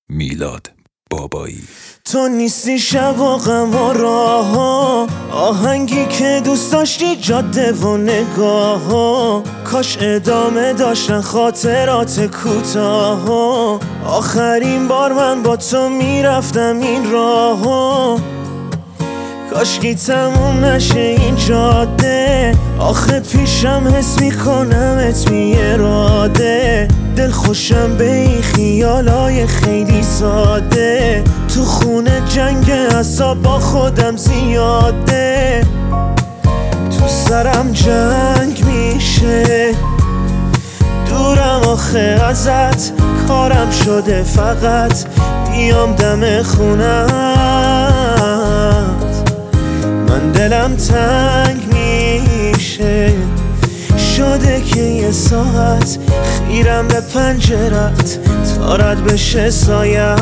میلاد بابایی. تو نیستی شب و غم و راه ها، آهنگی که دوست داشتی جاده و نگاه ها، کاش ادامه داشتن خاطرات کوتاه ها. آخرین بار من با تو میرفتم این راه ها، کاشکی تموم نشه این جاده. آخه پیشم حس میکنمت بی اراده، دل خوشم به این خیالای خیلی ساده. تو خونه جنگ اعصاب با خودم زیاده، تو سرم جنگ میشه. دورم آخه ازت، کارم شده فقط بیام دم خونت. من دلم تنگ میشه، شده که یه ساعت خیرم به پنجرت تا رد بشه سایت.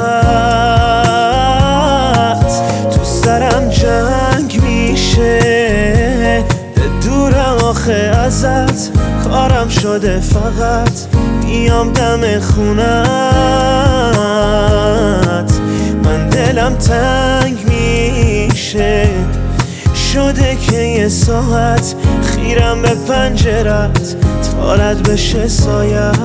تو سرم جنگ میشه، دورم آخه ازت، کارم شده فقط بیام دم خونت. من دلم تنگ میشه، شده که یه ساعت خیرم به پنجرت تا رد بشه سایت.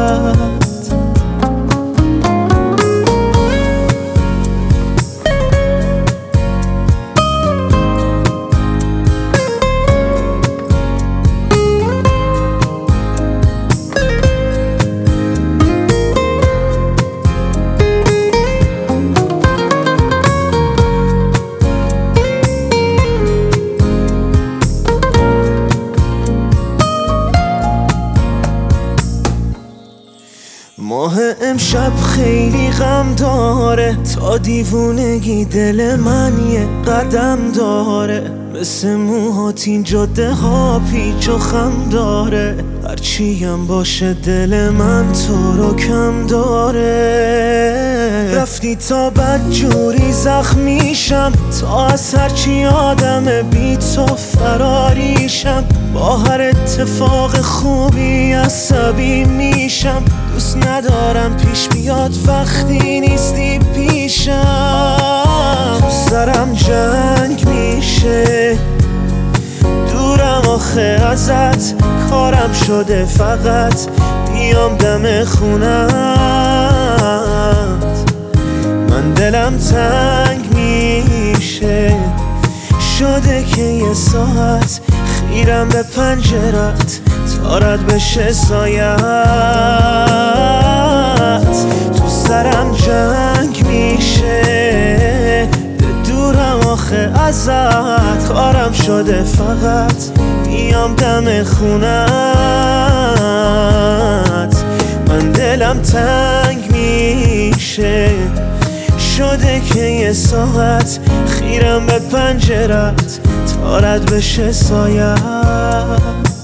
ماه امشب خیلی غم داره، تا دیوونگی دل من یه قدم داره. مثل موهات این جاده ها پیچ و خم داره، هرچیم باشه دل من تو رو کم داره. رفتی تا بدجوری زخمیشم، تا از هرچی آدم بی تو فراریشم. با هر اتفاق خوبی عصبی میشم، دوست ندارم پیش بیاد وقتی نیستی پیشم. تو سرم جنگ میشه، دورم آخه ازت، کارم شده فقط بیام دم خونت. من دلم تنگ میشه، شده که یه ساعت خیرم به پنجرت تا رد بشه سایت. تو سرم جنگ میشه، دورم آخه ازت، کارم شده فقط بیام دم خونت. من دلم تنگ میشه، شده که یه ساعت خیرم به پنجرت تا رد بشه سایت.